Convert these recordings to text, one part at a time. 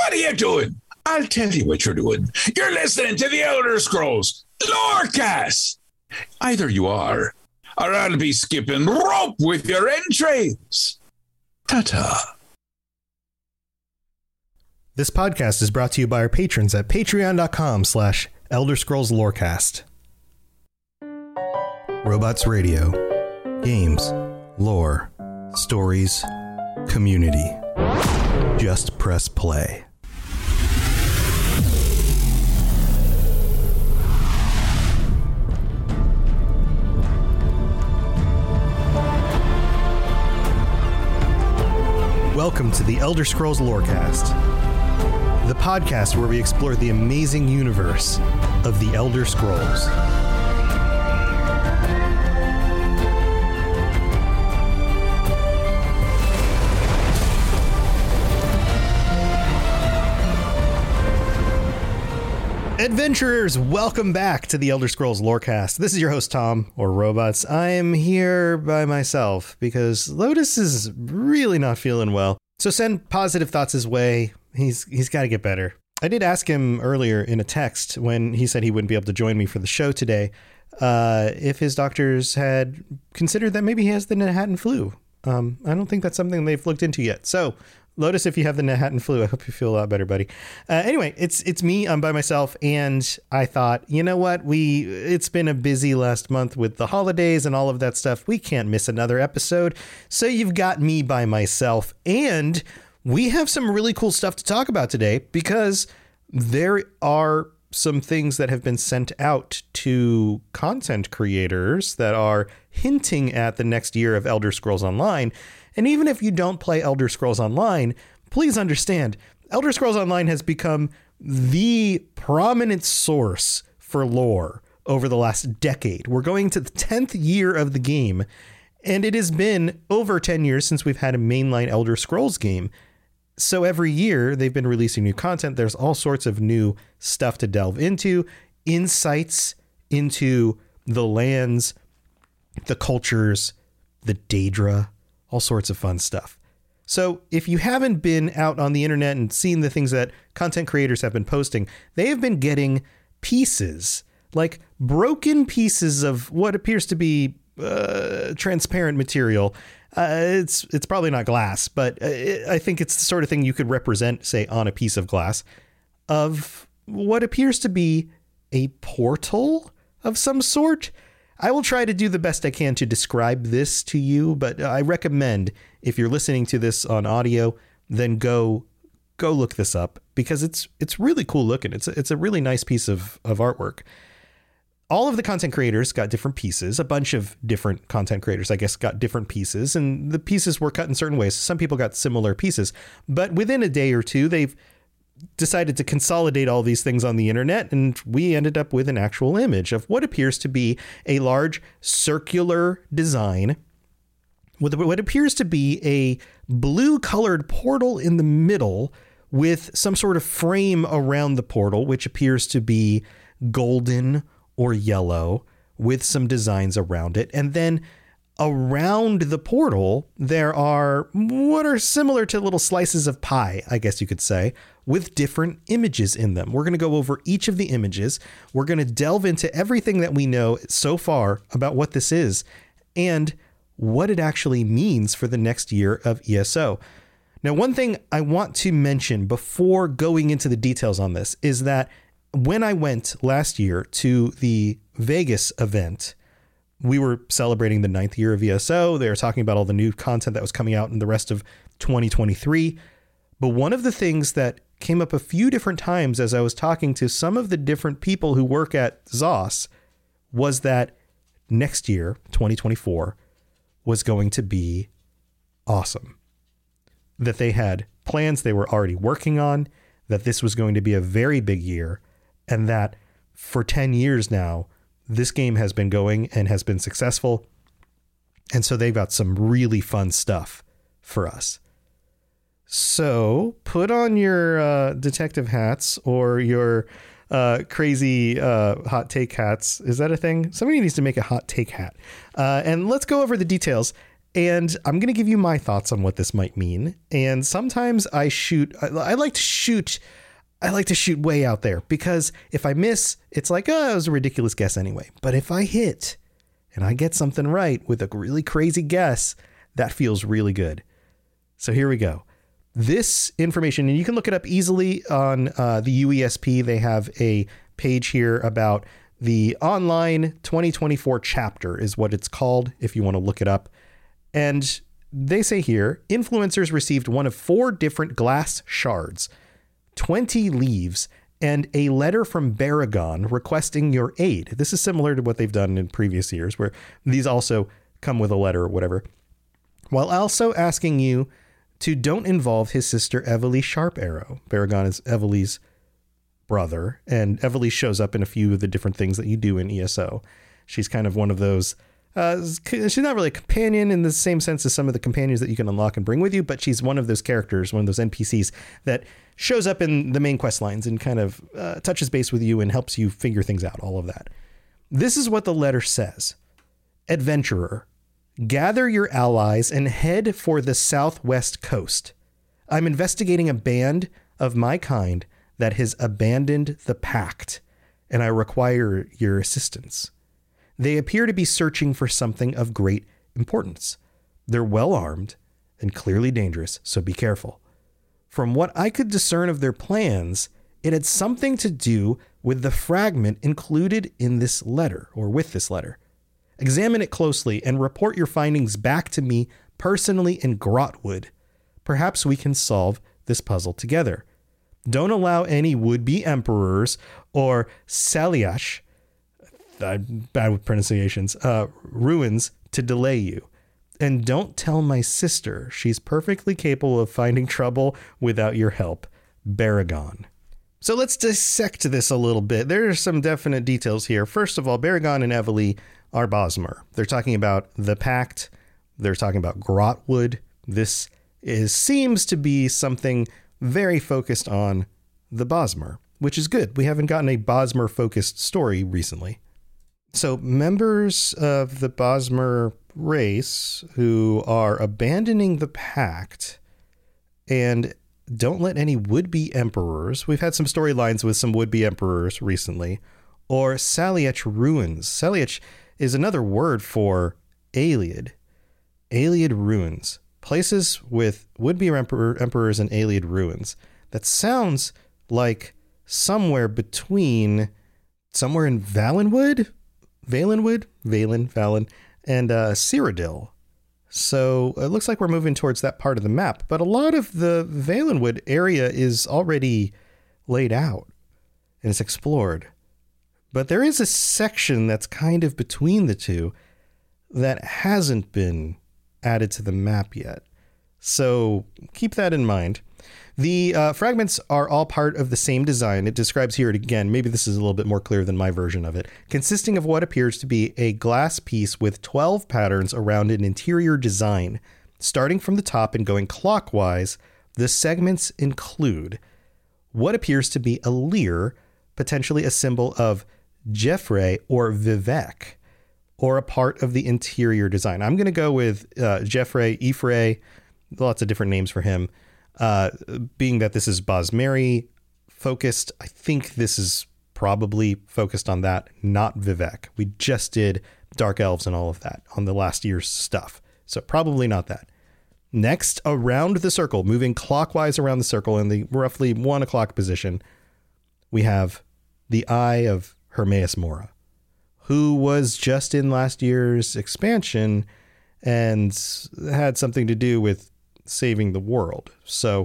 What are you doing? I'll tell you what you're doing. You're listening to the Elder Scrolls Lorecast. Either you are, or I'll be skipping rope with your entrails. Ta-ta. This podcast is brought to you by our patrons at patreon.com/Elder Scrolls Lorecast. Robots Radio. Games. Lore. Stories. Community. Just press play. Welcome to the Elder Scrolls Lorecast, the podcast where we explore the amazing universe of the Elder Scrolls. Adventurers, welcome back to the Elder Scrolls Lorecast. This is your host, Tom, or Robots. I am here by myself because Lotus is really not feeling well. So send positive thoughts his way. He's got to get better. I did ask him earlier in a text when he said he wouldn't be able to join me for the show today, if his doctors had considered that maybe he has the Manhattan flu. I don't think that's something they've looked into yet. So Lotus, if you have the Manhattan flu, I hope you feel a lot better, buddy. Anyway, it's me. I'm by myself, and I thought, you know what? It's been a busy last month with the holidays and all of that stuff. We can't miss another episode. So you've got me by myself, and we have some really cool stuff to talk about today because there are some things that have been sent out to content creators that are hinting at the next year of Elder Scrolls Online. And even if you don't play Elder Scrolls Online, please understand, Elder Scrolls Online has become the prominent source for lore over the last decade. We're going to the 10th year of the game, and it has been over 10 years since we've had a mainline Elder Scrolls game. So every year they've been releasing new content. There's all sorts of new stuff to delve into, insights into the lands, the cultures, the Daedra, all sorts of fun stuff. So if you haven't been out on the internet and seen the things that content creators have been posting, they have been getting pieces, like broken pieces of what appears to be transparent material. It's probably not glass, but I think it's the sort of thing you could represent, say, on a piece of glass, of what appears to be a portal of some sort. I will try to do the best I can to describe this to you, but I recommend if you're listening to this on audio, then go look this up because it's really cool looking. It's a really nice piece of artwork. All of the content creators got different pieces. A bunch of different content creators, I guess, got different pieces, and the pieces were cut in certain ways. Some people got similar pieces, but within a day or two, they've decided to consolidate all these things on the internet, and we ended up with an actual image of what appears to be a large circular design with what appears to be a blue colored portal in the middle with some sort of frame around the portal, which appears to be golden or yellow with some designs around it. And then around the portal, there are what are similar to little slices of pie, I guess you could say, with different images in them. We're going to go over each of the images. We're going to delve into everything that we know so far about what this is and what it actually means for the next year of ESO. Now, one thing I want to mention before going into the details on this is that when I went last year to the Vegas event, we were celebrating the 9th year of ESO. They were talking about all the new content that was coming out in the rest of 2023. But one of the things that came up a few different times as I was talking to some of the different people who work at ZOS was that next year, 2024, was going to be awesome. That they had plans they were already working on, that this was going to be a very big year, and that for 10 years now, this game has been going and has been successful. And so they've got some really fun stuff for us. So put on your detective hats or your crazy hot take hats. Is that a thing? Somebody needs to make a hot take hat. And let's go over the details. And I'm going to give you my thoughts on what this might mean. And sometimes I like to shoot way out there, because if I miss, it's like, oh, it was a ridiculous guess anyway. But if I hit and I get something right with a really crazy guess, that feels really good. So here we go. This information, and you can look it up easily on the UESP. They have a page here about the online 2024 chapter is what it's called, if you want to look it up. And they say here, influencers received one of 4 different glass shards, 20 leaves, and a letter from Baragon requesting your aid. This is similar to what they've done in previous years, where these also come with a letter or whatever, while also asking you to don't involve his sister Evely Sharp Arrow. Baragon is Evely's brother, and Evely shows up in a few of the different things that you do in ESO. She's kind of one of those, she's not really a companion in the same sense as some of the companions that you can unlock and bring with you, but she's one of those characters, one of those NPCs that shows up in the main quest lines and kind of touches base with you and helps you figure things out, all of that. This is what the letter says. Adventurer, gather your allies and head for the southwest coast. I'm investigating a band of my kind that has abandoned the pact, and I require your assistance. They appear to be searching for something of great importance. They're well armed and clearly dangerous, so be careful. From what I could discern of their plans, it had something to do with the fragment included in this letter, or with this letter. Examine it closely and report your findings back to me personally in Grotwood. Perhaps we can solve this puzzle together. Don't allow any would-be emperors or Saliash, bad with pronunciations, ruins to delay you. And don't tell my sister. She's perfectly capable of finding trouble without your help. Baragon. So let's dissect this a little bit. There are some definite details here. First of all, Baragon and Evely are Bosmer. They're talking about the Pact. They're talking about Grotwood. This seems to be something very focused on the Bosmer, which is good. We haven't gotten a Bosmer-focused story recently. So members of the Bosmer race who are abandoning the Pact and don't let any would-be emperors, we've had some storylines with some would-be emperors recently, or Saliach ruins. Saliach is another word for Ayleid. Ayleid ruins. Places with would-be emperors and Ayleid ruins. That sounds like somewhere in Valenwood, Valen, and Cyrodiil. So it looks like we're moving towards that part of the map, but a lot of the Valenwood area is already laid out and it's explored. But there is a section that's kind of between the two that hasn't been added to the map yet. So keep that in mind. The fragments are all part of the same design. It describes here again, maybe this is a little bit more clear than my version of it, consisting of what appears to be a glass piece with 12 patterns around an interior design. Starting from the top and going clockwise, the segments include what appears to be a lyre, potentially a symbol of Jeffrey or Vivek, or a part of the interior design. I'm going to go with Jeffrey, Ifrey, lots of different names for him. Being that this is Bosmeri focused, I think this is probably focused on that, not Vivek. We just did Dark Elves and all of that on the last year's stuff. So probably not that. Next, around the circle, moving clockwise around the circle in the roughly 1 o'clock position, we have the Eye of Hermaeus Mora, who was just in last year's expansion and had something to do with saving the world. So,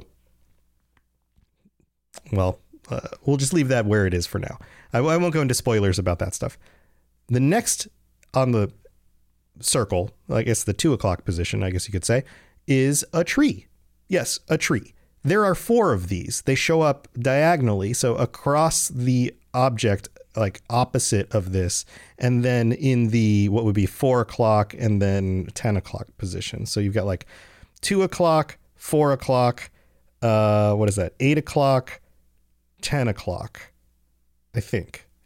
well, we'll just leave that where it is for now. I won't go into spoilers about that stuff. The next on the circle, I guess the 2 o'clock position, I guess you could say, is a tree. Yes, a tree. There are 4 of these. They show up diagonally, so across the object, like opposite of this, and then in the what would be 4 o'clock and then 10 o'clock position. So you've got like 2 o'clock, 4 o'clock, what is that? 8 o'clock, 10 o'clock, I think. Yeah.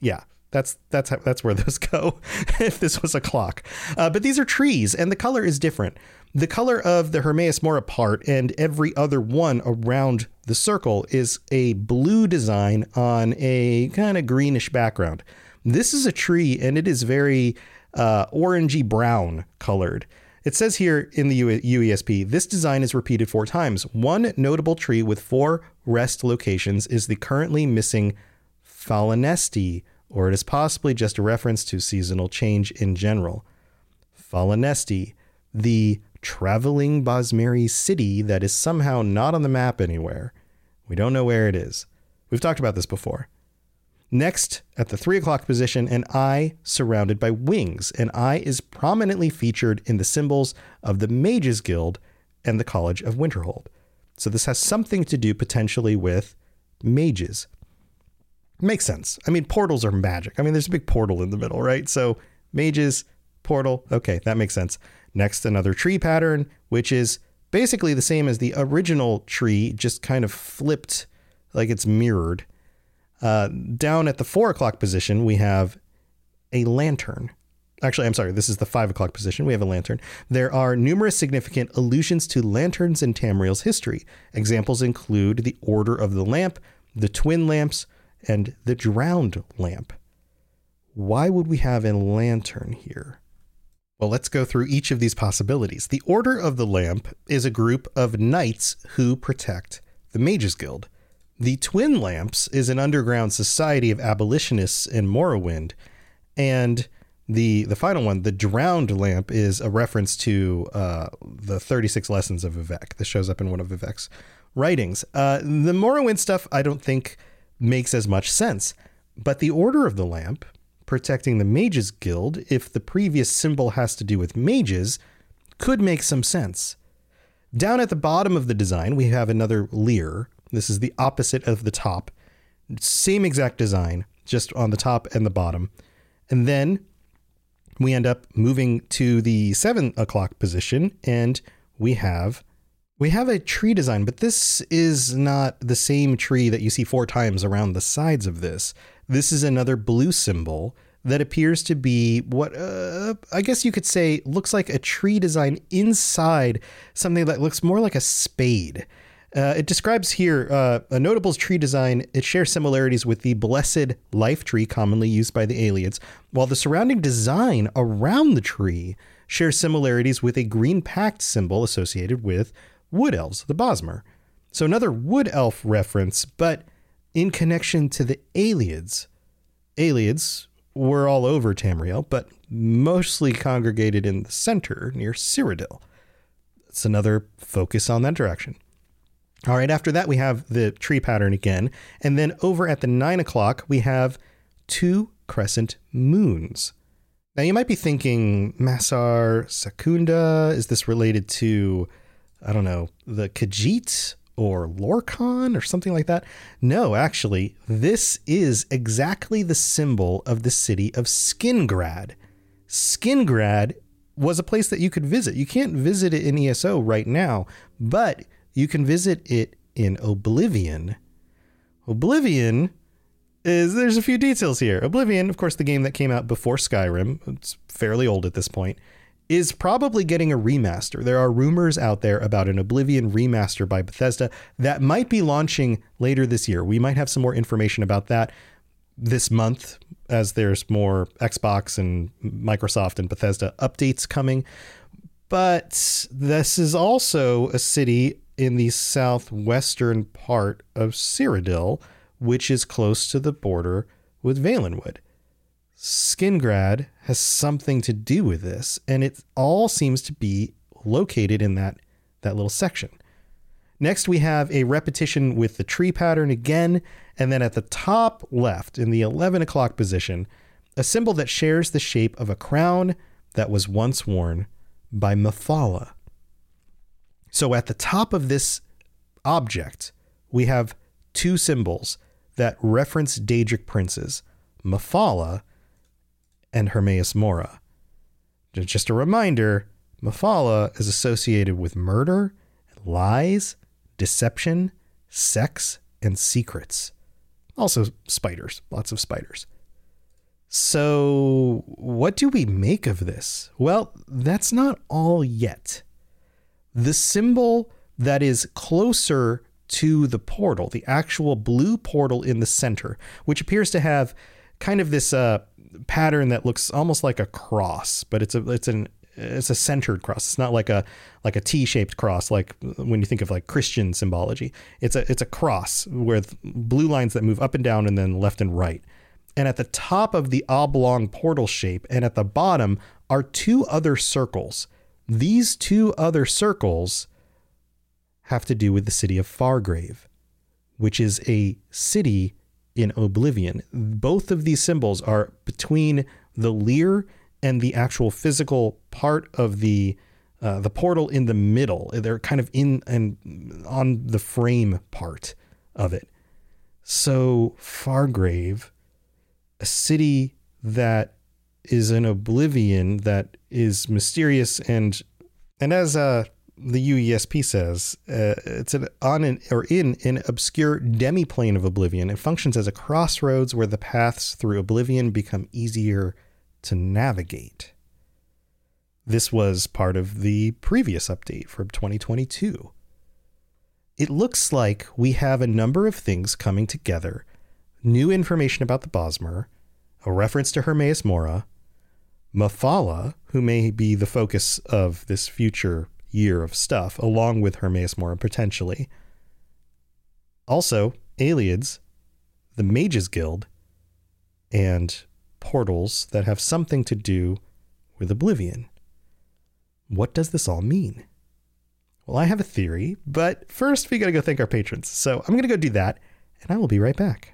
That's where those go if this was a clock. But these are trees, and the color is different. The color of the Hermaeus Mora part and every other one around the circle is a blue design on a kind of greenish background. This is a tree, and it is very orangey brown colored. It says here in the UESP, this design is repeated 4 times. One notable tree with 4 rest locations is the currently missing Falanesti, or it is possibly just a reference to seasonal change in general. Falanesti, the traveling Bosmeri city that is somehow not on the map anywhere. We don't know where it is. We've talked about this before. Next, at the 3 o'clock position, an eye surrounded by wings. An eye is prominently featured in the symbols of the Mages Guild and the College of Winterhold. So this has something to do potentially with mages. Makes sense. I mean, portals are magic. I mean, there's a big portal in the middle, right? So mages, portal. Okay, that makes sense. Next, another tree pattern, which is basically the same as the original tree, just kind of flipped like it's mirrored. Down at the 4 o'clock position, we have a lantern. Actually, I'm sorry, this is the 5 o'clock position. We have a lantern. There are numerous significant allusions to lanterns in Tamriel's history. Examples include the Order of the Lamp, the Twin Lamps, and the Drowned Lamp. Why would we have a lantern here? Well, let's go through each of these possibilities. The Order of the Lamp is a group of knights who protect the Mages Guild. The Twin Lamps is an underground society of abolitionists in Morrowind. And the final one, the Drowned Lamp, is a reference to the 36 Lessons of Vivec. This shows up in one of Vivec's writings. The Morrowind stuff, I don't think makes as much sense. But the Order of the Lamp, protecting the Mages Guild, if the previous symbol has to do with mages, could make some sense. Down at the bottom of the design, we have another Leer. This is the opposite of the top. Same exact design, just on the top and the bottom. And then we end up moving to the 7 o'clock position, and we have a tree design, but this is not the same tree that you see 4 times around the sides of this. This is another blue symbol that appears to be what I guess you could say looks like a tree design inside something that looks more like a spade. It describes here a notable tree design. It shares similarities with the Blessed Life Tree commonly used by the Ayleids, while the surrounding design around the tree shares similarities with a green pact symbol associated with Wood Elves, the Bosmer. So another Wood Elf reference, but in connection to the Ayleids. Ayleids were all over Tamriel, but mostly congregated in the center near Cyrodiil. It's another focus on that direction. All right, after that, we have the tree pattern again. And then over at the 9 o'clock, we have 2 crescent moons. Now, you might be thinking, Masar Secunda, is this related to, I don't know, the Khajiit or Lorkhan or something like that? No, actually, this is exactly the symbol of the city of Skingrad. Skingrad was a place that you could visit. You can't visit it in ESO right now, but you can visit it in Oblivion. Oblivion there's a few details here. Oblivion, of course, the game that came out before Skyrim, it's fairly old at this point, is probably getting a remaster. There are rumors out there about an Oblivion remaster by Bethesda that might be launching later this year. We might have some more information about that this month as there's more Xbox and Microsoft and Bethesda updates coming. But this is also a city in the southwestern part of Cyrodiil, which is close to the border with Valenwood. Skingrad has something to do with this, and it all seems to be located in that little section. Next, we have a repetition with the tree pattern again, and then at the top left, in the 11 o'clock position, a symbol that shares the shape of a crown that was once worn by Mephala. So at the top of this object, we have 2 symbols that reference Daedric princes, Mephala and Hermaeus Mora. Just a reminder, Mephala is associated with murder, lies, deception, sex, and secrets. Also spiders, lots of spiders. So what do we make of this? Well, that's not all yet. The symbol that is closer to the portal, the actual blue portal in the center, which appears to have kind of this pattern that looks almost like a cross, but it's a centered cross. It's not like a T-shaped cross, like when you think of like Christian symbology. It's a cross with blue lines that move up and down and then left and right. And at the top of the oblong portal shape and at the bottom are two other circles. These two other circles have to do with the city of Fargrave, which is a city in Oblivion. Both of these symbols are between the Lear and the actual physical part of the portal in the middle. They're kind of in and on the frame part of it. So Fargrave, a city that is in Oblivion, that is mysterious, and as the UESP says, it's in an obscure demiplane of Oblivion. It functions as a crossroads where the paths through Oblivion become easier to navigate. This was part of the previous update from 2022. It looks like we have a number of things coming together. New information about the Bosmer, a reference to Hermaeus Mora, Mephala, who may be the focus of this future year of stuff, along with Hermaeus Mora potentially. Also, Ayleids, the Mages Guild, and portals that have something to do with Oblivion. What does this all mean? Well, I have a theory, but first we gotta go thank our patrons. So I'm gonna go do that, and I will be right back.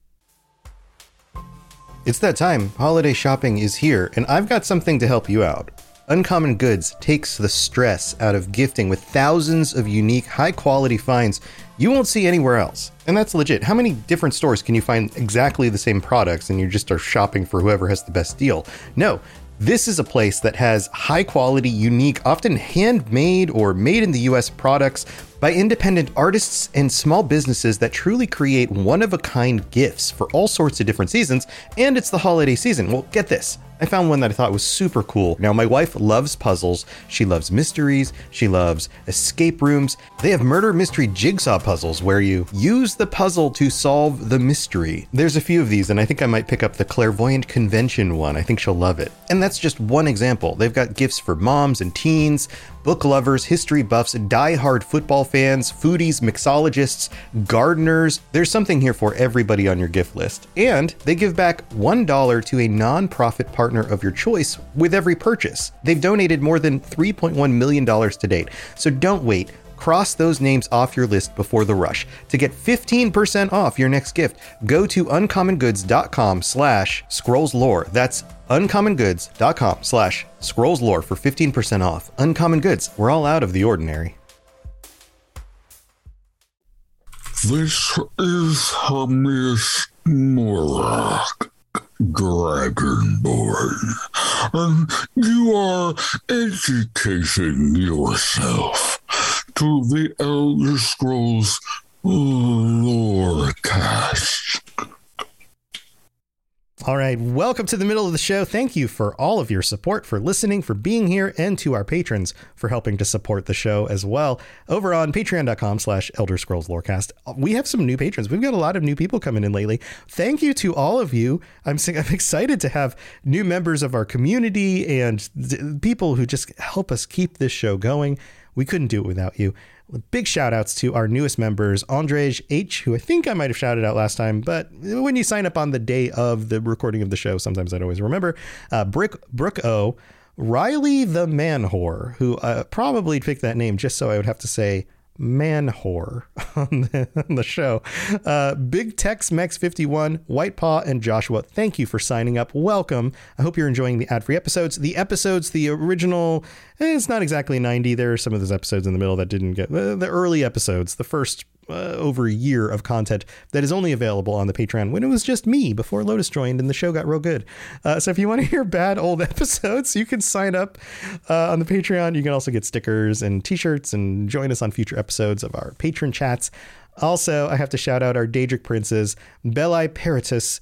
It's that time. Holiday shopping is here, and I've got something to help you out. Uncommon Goods takes the stress out of gifting with thousands of unique, high-quality finds you won't see anywhere else. And that's legit. How many different stores can you find exactly the same products and you just are shopping for whoever has the best deal? No. This is a place that has high-quality, unique, often handmade or made in the US products by independent artists and small businesses that truly create one-of-a-kind gifts for all sorts of different seasons, and it's the holiday season. Well, get this. I found one that I thought was super cool. Now, my wife loves puzzles. She loves mysteries. She loves escape rooms. They have murder mystery jigsaw puzzles where you use the puzzle to solve the mystery. There's a few of these, and I think I might pick up the Clairvoyant Convention one. I think she'll love it. And that's just one example. They've got gifts for moms and teens, book lovers, history buffs, die-hard football fans, foodies, mixologists, gardeners. There's something here for everybody on your gift list. And they give back $1 to a non-profit partner of your choice with every purchase. They've donated more than $3.1 million to date. So don't wait. Cross those names off your list before the rush. To get 15% off your next gift, go to uncommongoods.com/scrollslore. That's uncommongoods.com/scrollslore for 15% off. Uncommon Goods, we're all out of the ordinary. This is Hermaeus Mora, Dragonborn, and you are educating yourself to the Elder Scrolls Lorecast. All right, welcome to the middle of the show. Thank you for all of your support, for listening, for being here, and to our patrons for helping to support the show as well. Over on patreon.com/Elder Scrolls Lorecast, we have some new patrons. We've got a lot of new people coming in lately. Thank you to all of you. I'm excited to have new members of our community and people who just help us keep this show going. We couldn't do it without you. Big shout outs to our newest members, Andrej H., who I think I might have shouted out last time, but when you sign up on the day of the recording of the show, sometimes I don't always remember. Brooke O., Riley the Man Whore, who probably picked that name just so I would have to say Man Whore on the show. Big Tex Mex 51, White Paw, and Joshua, thank you for signing up. Welcome. I hope you're enjoying the ad-free episodes. The original, it's not exactly 90. There are some of those episodes in the middle that didn't get the early episodes, the first over a year of content that is only available on the Patreon when it was just me before Lotus joined and the show got real good. So if you want to hear bad old episodes, you can sign up on the Patreon. You can also get stickers and t-shirts and join us on future episodes of our patron chats. Also, I have to shout out our Daedric princes, Belli Peritus,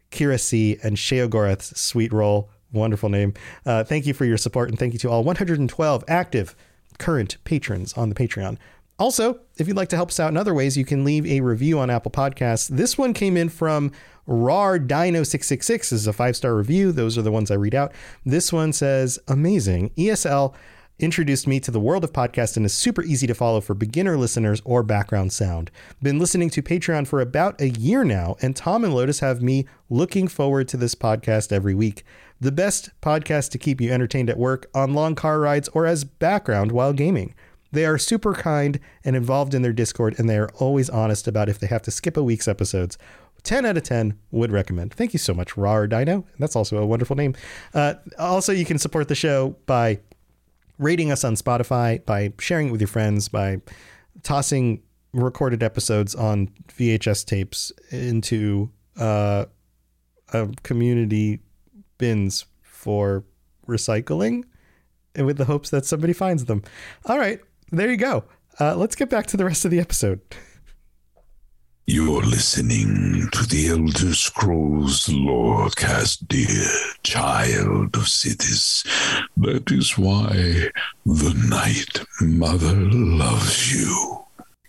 Kira C, and Sheogorath's Sweet Roll. Wonderful name. Thank you for your support, and thank you to all 112 active current patrons on the Patreon. Also, if you'd like to help us out in other ways, you can leave a review on Apple Podcasts. This one came in from Rar Dino 666. This is a 5-star review. Those are the ones I read out. This one says, amazing. ESL introduced me to the world of podcast and is super easy to follow for beginner listeners or background sound. Been listening to Patreon for about a year now, and Tom and Lotus have me looking forward to this podcast every week. The best podcast to keep you entertained at work, on long car rides, or as background while gaming. They are super kind and involved in their Discord, and they are always honest about if they have to skip a week's episodes. 10 out of 10 would recommend. Thank you so much, Rar Dino. That's also a wonderful name. Also, you can support the show by rating us on Spotify, by sharing it with your friends, by tossing recorded episodes on VHS tapes into a community bins for recycling, and with the hopes that somebody finds them. All right, there you go. Let's get back to the rest of the episode. You're listening to the Elder Scrolls Lorecast, dear child of cities. That is why the Night Mother loves you.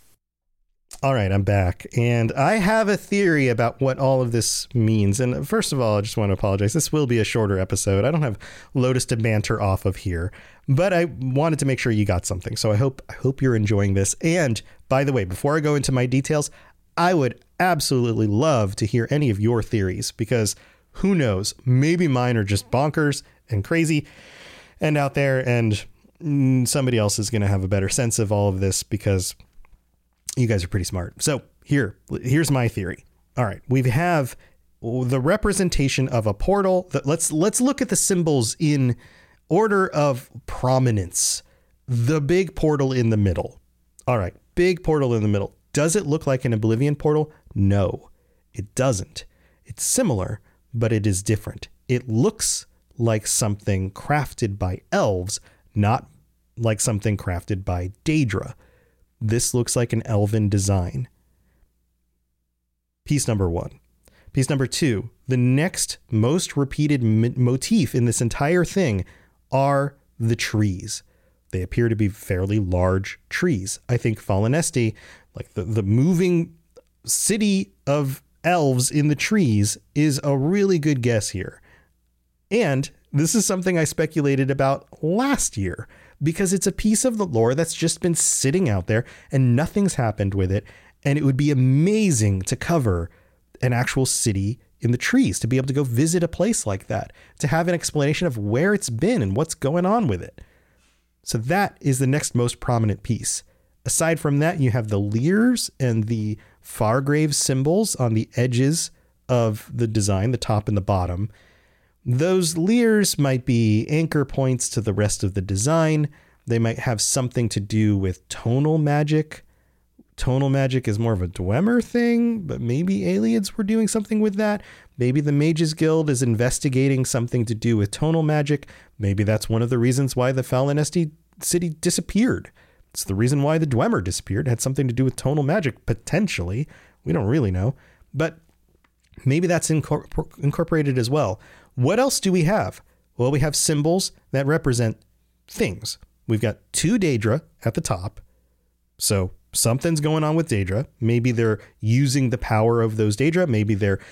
All right, I'm back, and I have a theory about what all of this means. And first of all, I just want to apologize. This will be a shorter episode. I don't have Lotus to banter off of here, but I wanted to make sure you got something. So I hope you're enjoying this. And by the way, before I go into my details, I would absolutely love to hear any of your theories, because who knows, maybe mine are just bonkers and crazy and out there, and somebody else is going to have a better sense of all of this because you guys are pretty smart. So here's my theory. All right, we have the representation of a portal. Let's look at the symbols in order of prominence. The big portal in the middle. All right, big portal in the middle. Does it look like an Oblivion portal? No, it doesn't. It's similar, but it is different. It looks like something crafted by elves, not like something crafted by Daedra. This looks like an elven design. Piece number 1. Piece number 2, the next most repeated motif in this entire thing are the trees. They appear to be fairly large trees. I think Fallen Esti, like the moving city of elves in the trees, is a really good guess here. And this is something I speculated about last year, because it's a piece of the lore that's just been sitting out there and nothing's happened with it. And it would be amazing to cover an actual city in the trees, to be able to go visit a place like that, to have an explanation of where it's been and what's going on with it. So that is the next most prominent piece. Aside from that, you have the Leers and the Fargrave symbols on the edges of the design, the top and the bottom. Those Leers might be anchor points to the rest of the design. They might have something to do with tonal magic. Tonal magic is more of a Dwemer thing, but maybe Ayleids were doing something with that. Maybe the Mages Guild is investigating something to do with tonal magic. Maybe that's one of the reasons why the Fallen Esti city disappeared. It's the reason why the Dwemer disappeared. It had something to do with tonal magic, potentially. We don't really know. But maybe that's incorporated as well. What else do we have? Well, we have symbols that represent things. We've got 2 Daedra at the top. So something's going on with Daedra. Maybe they're using the power of those Daedra. Maybe they're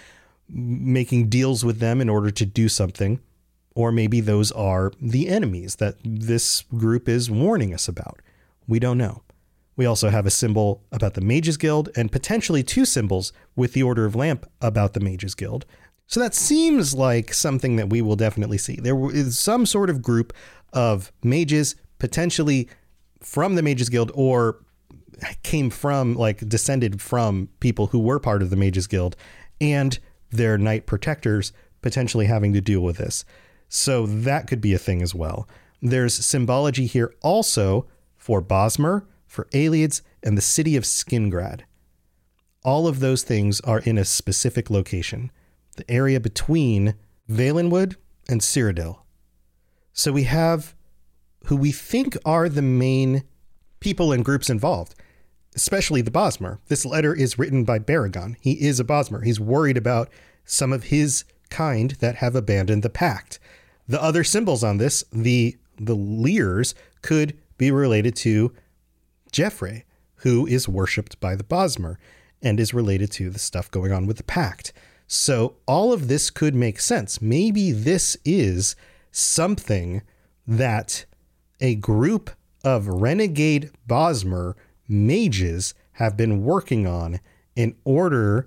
making deals with them in order to do something. Or maybe those are the enemies that this group is warning us about. We don't know. We also have a symbol about the Mages Guild, and potentially 2 symbols with the Order of Lamp about the Mages Guild. So that seems like something that we will definitely see. There is some sort of group of mages, potentially from the Mages Guild, or came from, like, descended from people who were part of the Mages Guild, and their knight protectors potentially having to deal with this. So that could be a thing as well. There's symbology here also for Bosmer, for Ayleids, and the city of Skingrad. All of those things are in a specific location, the area between Valenwood and Cyrodiil. So we have who we think are the main people and groups involved, especially the Bosmer. This letter is written by Baragon. He is a Bosmer. He's worried about some of his kind that have abandoned the pact. The other symbols on this, the Leers, could be related to Jeffrey, who is worshipped by the Bosmer and is related to the stuff going on with the pact. So all of this could make sense. Maybe this is something that a group of renegade Bosmer mages have been working on in order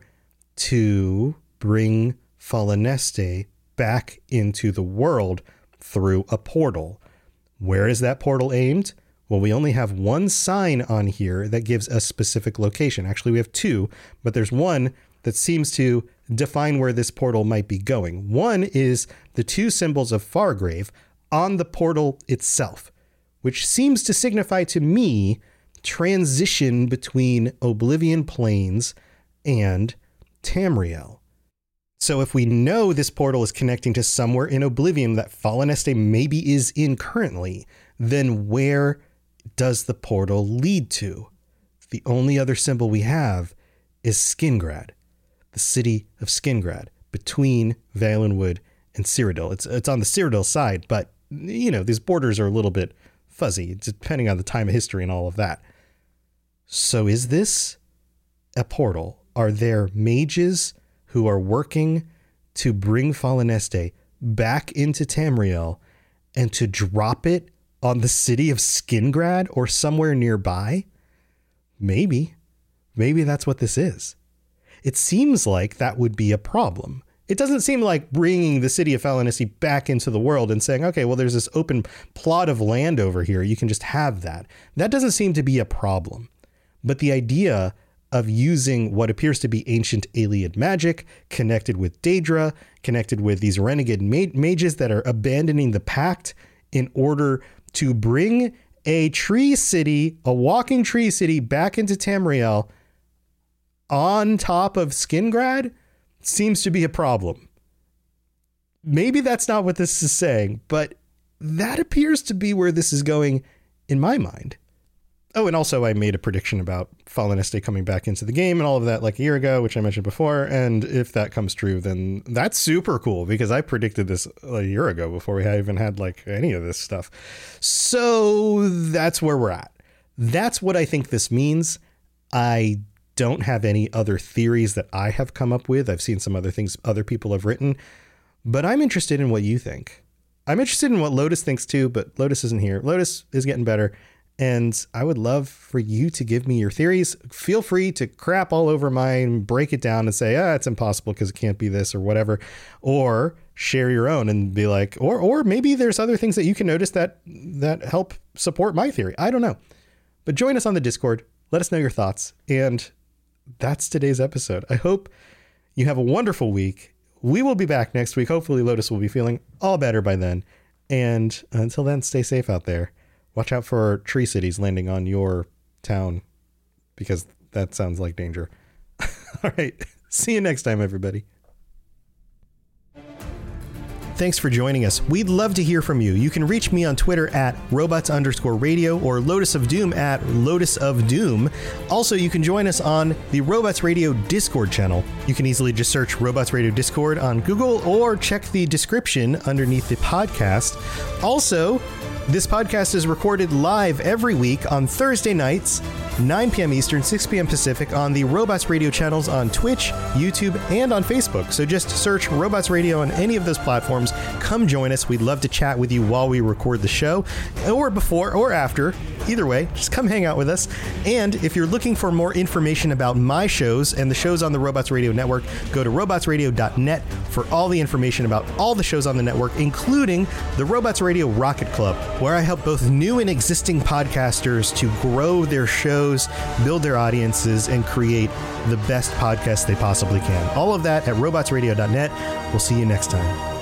to bring Falineste back into the world through a portal. Where is that portal aimed? Well, we only have one sign on here that gives a specific location. Actually, we have two, but there's one that seems to define where this portal might be going. One is the two symbols of Fargrave on the portal itself, which seems to signify to me transition between Oblivion Plains and Tamriel. So if we know this portal is connecting to somewhere in Oblivion that Falineste maybe is in currently, then where does the portal lead to? The only other symbol we have is Skingrad, the city of Skingrad, between Valenwood and Cyrodiil. It's on the Cyrodiil side, but, you know, these borders are a little bit fuzzy, depending on the time of history and all of that. So is this a portal? Are there mages who are working to bring Falineste back into Tamriel and to drop it on the city of Skingrad or somewhere nearby? Maybe that's what this is. It seems like that would be a problem. It doesn't seem like bringing the city of Falineste back into the world and saying, okay, well, there's this open plot of land over here. You can just have that. That doesn't seem to be a problem. But the idea of using what appears to be ancient Ayleid magic connected with Daedra, connected with these renegade mages that are abandoning the pact in order to bring a tree city, a walking tree city, back into Tamriel on top of Skingrad seems to be a problem. Maybe that's not what this is saying, but that appears to be where this is going in my mind. Oh, and also I made a prediction about Falineste coming back into the game and all of that like a year ago, which I mentioned before. And if that comes true, then that's super cool because I predicted this a year ago before we even had like any of this stuff. So that's where we're at. That's what I think this means. I don't have any other theories that I have come up with. I've seen some other things other people have written, but I'm interested in what you think. I'm interested in what Lotus thinks too, but Lotus isn't here. Lotus is getting better. And I would love for you to give me your theories. Feel free to crap all over mine, break it down and say, it's impossible because it can't be this or whatever, or share your own and be like, or maybe there's other things that you can notice that help support my theory. I don't know, but join us on the Discord. Let us know your thoughts. And that's today's episode. I hope you have a wonderful week. We will be back next week. Hopefully Lotus will be feeling all better by then. And until then, stay safe out there. Watch out for tree cities landing on your town because that sounds like danger. All right. See you next time, everybody. Thanks for joining us. We'd love to hear from you. You can reach me on Twitter at robots_radio or Lotus of Doom at Lotus of Doom. Also, you can join us on the Robots Radio Discord channel. You can easily just search Robots Radio Discord on Google or check the description underneath the podcast. Also, this podcast is recorded live every week on Thursday nights, 9 p.m. Eastern, 6 p.m. Pacific on the Robots Radio channels on Twitch, YouTube, and on Facebook. So just search Robots Radio on any of those platforms. Come join us. We'd love to chat with you while we record the show, or before or after. Either way, just come hang out with us. And if you're looking for more information about my shows and the shows on the Robots Radio Network, go to robotsradio.net for all the information about all the shows on the network, including the Robots Radio Rocket Club, where I help both new and existing podcasters to grow their shows, build their audiences, and create the best podcasts they possibly can. All of that at robotsradio.net. We'll see you next time.